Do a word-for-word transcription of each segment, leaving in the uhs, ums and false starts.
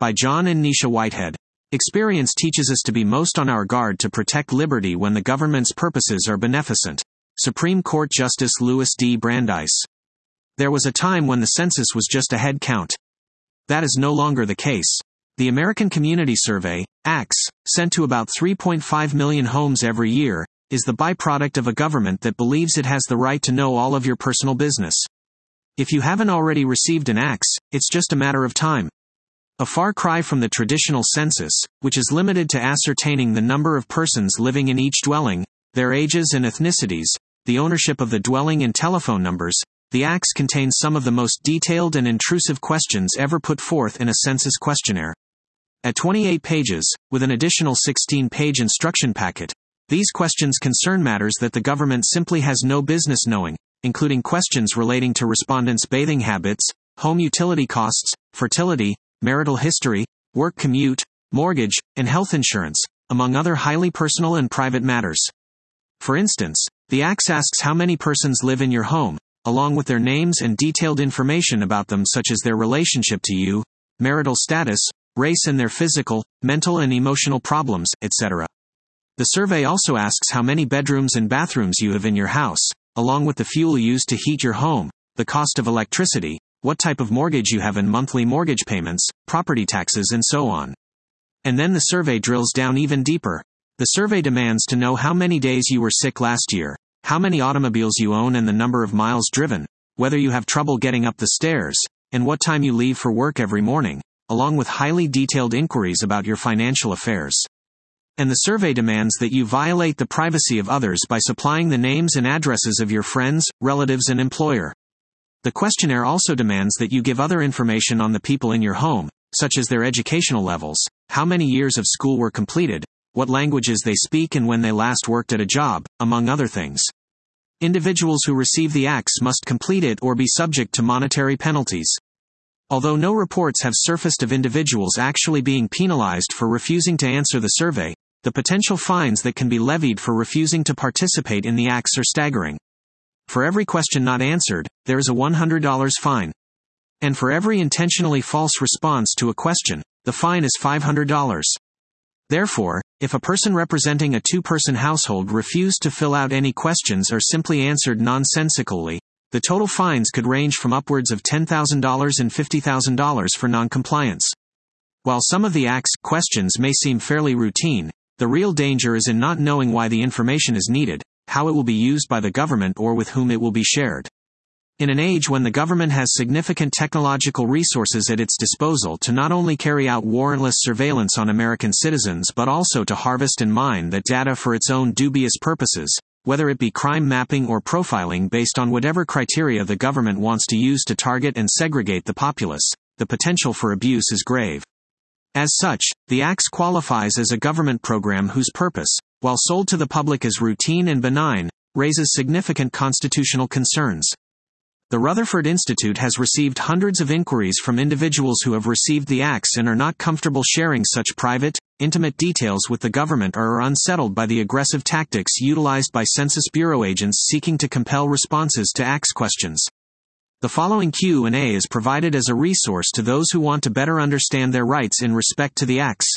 by John and Nisha Whitehead. Experience teaches us to be most on our guard to protect liberty when the government's purposes are beneficent. Supreme Court Justice Louis D. Brandeis. There was a time when the census was just a head count. That is no longer the case. The American Community Survey, A C S, sent to about three point five million homes every year, is the byproduct of a government that believes it has the right to know all of your personal business. If you haven't already received an A C S, it's just a matter of time. A far cry from the traditional census, which is limited to ascertaining the number of persons living in each dwelling, their ages and ethnicities, the ownership of the dwelling and telephone numbers. The A C S contains some of the most detailed and intrusive questions ever put forth in a census questionnaire. At twenty-eight pages, with an additional sixteen-page instruction packet, these questions concern matters that the government simply has no business knowing, including questions relating to respondents' bathing habits, home utility costs, fertility, marital history, work commute, mortgage, and health insurance, among other highly personal and private matters. For instance, the A C S asks how many persons live in your home, along with their names and detailed information about them such as their relationship to you, marital status, race and their physical, mental and emotional problems, et cetera. The survey also asks how many bedrooms and bathrooms you have in your house, along with the fuel used to heat your home, the cost of electricity, what type of mortgage you have and monthly mortgage payments, property taxes and so on. And then the survey drills down even deeper. The survey demands to know how many days you were sick last year, how many automobiles you own and the number of miles driven, whether you have trouble getting up the stairs, and what time you leave for work every morning, along with highly detailed inquiries about your financial affairs. And the survey demands that you violate the privacy of others by supplying the names and addresses of your friends, relatives and employer. The questionnaire also demands that you give other information on the people in your home, such as their educational levels, how many years of school were completed, what languages they speak and when they last worked at a job, among other things. Individuals who receive the A C S must complete it or be subject to monetary penalties. Although no reports have surfaced of individuals actually being penalized for refusing to answer the survey, the potential fines that can be levied for refusing to participate in the A C S are staggering. For every question not answered, there is a one hundred dollars fine. And for every intentionally false response to a question, the fine is five hundred dollars. Therefore, if a person representing a two-person household refused to fill out any questions or simply answered nonsensically, the total fines could range from upwards of ten thousand dollars and fifty thousand dollars for noncompliance. While some of the A C S questions may seem fairly routine, the real danger is in not knowing why the information is needed, how it will be used by the government or with whom it will be shared. In an age when the government has significant technological resources at its disposal to not only carry out warrantless surveillance on American citizens but also to harvest and mine that data for its own dubious purposes, whether it be crime mapping or profiling based on whatever criteria the government wants to use to target and segregate the populace, the potential for abuse is grave. As such, the A C S qualifies as a government program whose purpose, while sold to the public as routine and benign, raises significant constitutional concerns. The Rutherford Institute has received hundreds of inquiries from individuals who have received the A C S and are not comfortable sharing such private, intimate details with the government or are unsettled by the aggressive tactics utilized by Census Bureau agents seeking to compel responses to A C S questions. The following Q and A is provided as a resource to those who want to better understand their rights in respect to the A C S.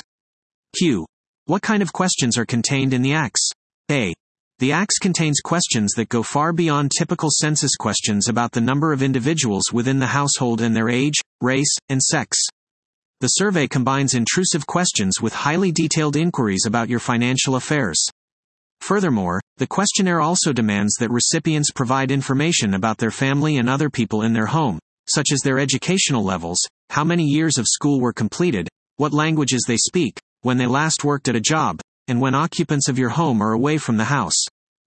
Q. What kind of questions are contained in the A C S? A. The A C S contains questions that go far beyond typical census questions about the number of individuals within the household and their age, race, and sex. The survey combines intrusive questions with highly detailed inquiries about your financial affairs. Furthermore, the questionnaire also demands that recipients provide information about their family and other people in their home, such as their educational levels, how many years of school were completed, what languages they speak, when they last worked at a job, and when occupants of your home are away from the house.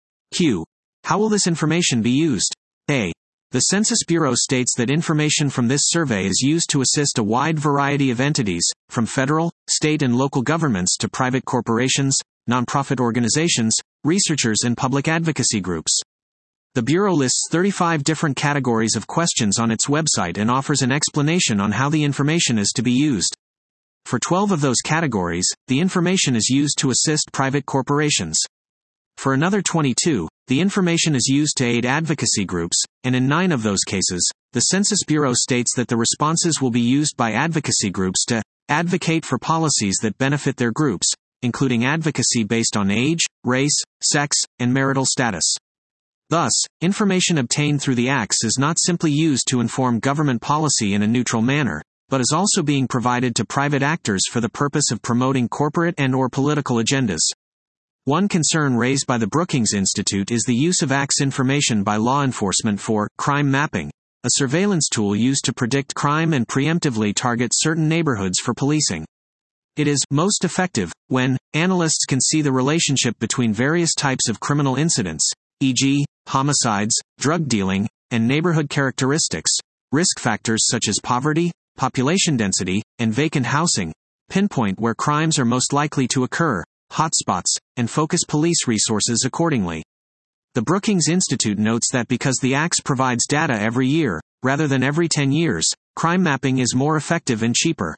Q. How will this information be used? A. The Census Bureau states that information from this survey is used to assist a wide variety of entities, from federal, state and local governments to private corporations, nonprofit organizations, researchers and public advocacy groups. The Bureau lists thirty-five different categories of questions on its website and offers an explanation on how the information is to be used. For twelve of those categories, the information is used to assist private corporations. For another twenty-two, the information is used to aid advocacy groups, and in nine of those cases, the Census Bureau states that the responses will be used by advocacy groups to advocate for policies that benefit their groups, including advocacy based on age, race, sex, and marital status. Thus, information obtained through the acts is not simply used to inform government policy in a neutral manner, but is also being provided to private actors for the purpose of promoting corporate and/or political agendas. One concern raised by the Brookings Institute is the use of acts information by law enforcement for crime mapping, a surveillance tool used to predict crime and preemptively target certain neighborhoods for policing. It is most effective when analysts can see the relationship between various types of criminal incidents, for example, homicides, drug dealing, and neighborhood characteristics, risk factors such as poverty, population density, and vacant housing, pinpoint where crimes are most likely to occur, hotspots, and focus police resources accordingly. The Brookings Institute notes that because the acts provides data every year, rather than every ten years, crime mapping is more effective and cheaper.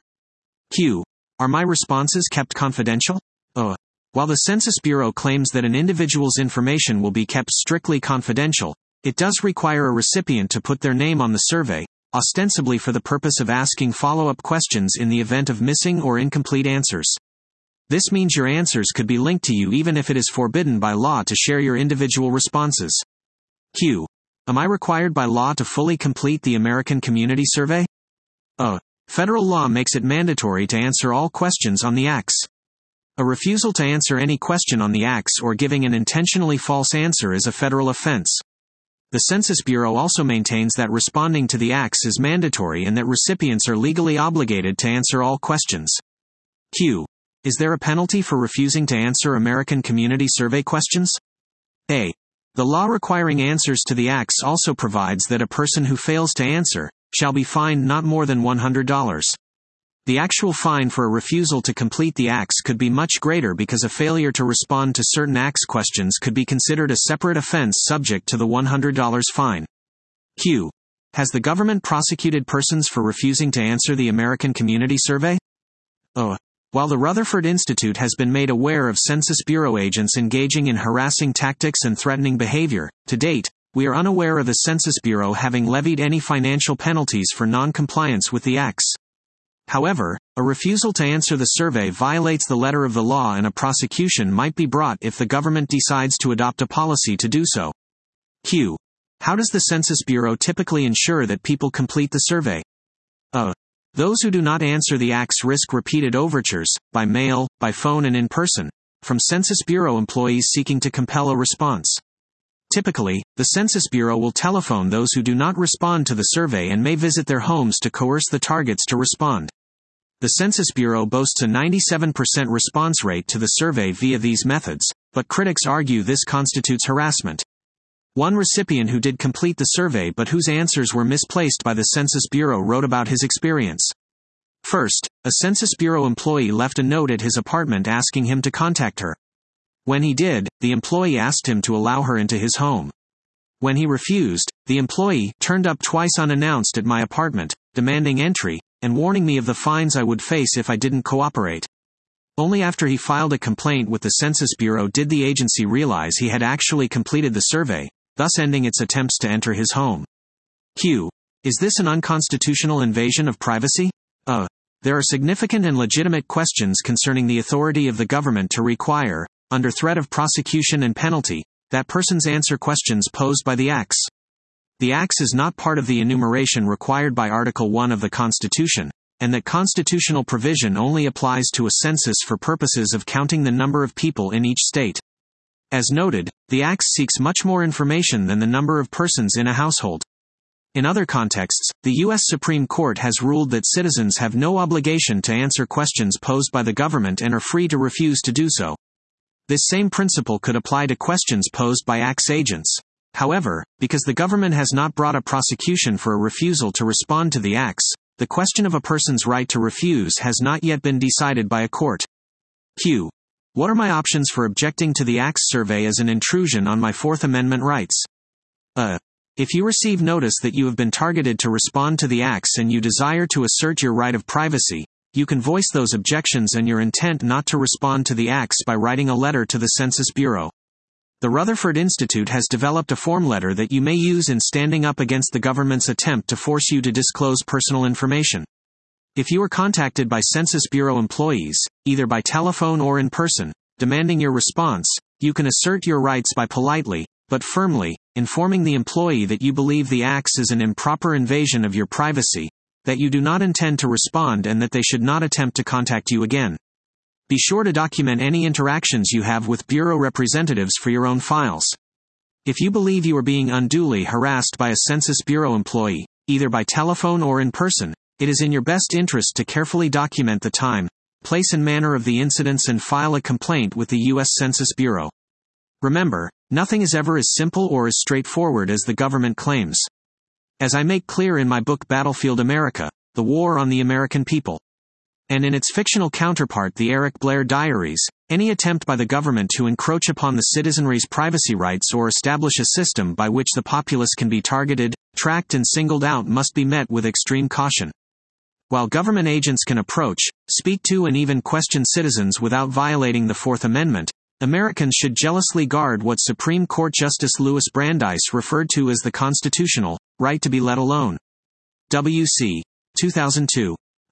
Q. Are my responses kept confidential? Uh. While the Census Bureau claims that an individual's information will be kept strictly confidential, it does require a recipient to put their name on the survey, ostensibly for the purpose of asking follow-up questions in the event of missing or incomplete answers. This means your answers could be linked to you even if it is forbidden by law to share your individual responses. Q. Am I required by law to fully complete the American Community Survey? Uh. Federal law makes it mandatory to answer all questions on the acts. A refusal to answer any question on the acts or giving an intentionally false answer is a federal offense. The Census Bureau also maintains that responding to the acts is mandatory and that recipients are legally obligated to answer all questions. Q. Is there a penalty for refusing to answer American Community Survey questions? A. The law requiring answers to the acts also provides that a person who fails to answer shall be fined not more than one hundred dollars. The actual fine for a refusal to complete the acts could be much greater because a failure to respond to certain acts questions could be considered a separate offense subject to the one hundred dollars fine. Q. Has the government prosecuted persons for refusing to answer the American Community Survey? O. While the Rutherford Institute has been made aware of Census Bureau agents engaging in harassing tactics and threatening behavior, to date, we are unaware of the Census Bureau having levied any financial penalties for non-compliance with the acts. However, a refusal to answer the survey violates the letter of the law and a prosecution might be brought if the government decides to adopt a policy to do so. Q. How does the Census Bureau typically ensure that people complete the survey? A. Those who do not answer the acts risk repeated overtures, by mail, by phone and in person, from Census Bureau employees seeking to compel a response. Typically, the Census Bureau will telephone those who do not respond to the survey and may visit their homes to coerce the targets to respond. The Census Bureau boasts a ninety-seven percent response rate to the survey via these methods, but critics argue this constitutes harassment. One recipient who did complete the survey but whose answers were misplaced by the Census Bureau wrote about his experience. First, a Census Bureau employee left a note at his apartment asking him to contact her. When he did, the employee asked him to allow her into his home. When he refused, the employee turned up twice unannounced at my apartment, demanding entry, and warning me of the fines I would face if I didn't cooperate. Only after he filed a complaint with the Census Bureau did the agency realize he had actually completed the survey, thus ending its attempts to enter his home. Q. Is this an unconstitutional invasion of privacy? Uh. There are significant and legitimate questions concerning the authority of the government to require, under threat of prosecution and penalty, that persons answer questions posed by the acts. The acts is not part of the enumeration required by Article one of the Constitution, and that constitutional provision only applies to a census for purposes of counting the number of people in each state. As noted, the acts seeks much more information than the number of persons in a household. In other contexts, the U S Supreme Court has ruled that citizens have no obligation to answer questions posed by the government and are free to refuse to do so. This same principle could apply to questions posed by acts agents. However, because the government has not brought a prosecution for a refusal to respond to the acts, the question of a person's right to refuse has not yet been decided by a court. Q. What are my options for objecting to the acts survey as an intrusion on my Fourth Amendment rights? A. If you receive notice that you have been targeted to respond to the acts and you desire to assert your right of privacy, you can voice those objections and your intent not to respond to the acts by writing a letter to the Census Bureau. The Rutherford Institute has developed a form letter that you may use in standing up against the government's attempt to force you to disclose personal information. If you are contacted by Census Bureau employees, either by telephone or in person, demanding your response, you can assert your rights by politely, but firmly, informing the employee that you believe the acts is an improper invasion of your privacy, that you do not intend to respond and that they should not attempt to contact you again. Be sure to document any interactions you have with Bureau representatives for your own files. If you believe you are being unduly harassed by a Census Bureau employee, either by telephone or in person, it is in your best interest to carefully document the time, place and manner of the incidents and file a complaint with the U S Census Bureau. Remember, nothing is ever as simple or as straightforward as the government claims. As I make clear in my book Battlefield America, The War on the American People, and in its fictional counterpart The Eric Blair Diaries, any attempt by the government to encroach upon the citizenry's privacy rights or establish a system by which the populace can be targeted, tracked and singled out must be met with extreme caution. While government agents can approach, speak to and even question citizens without violating the Fourth Amendment, Americans should jealously guard what Supreme Court Justice Louis Brandeis referred to as the constitutional right to be let alone. W C two thousand two.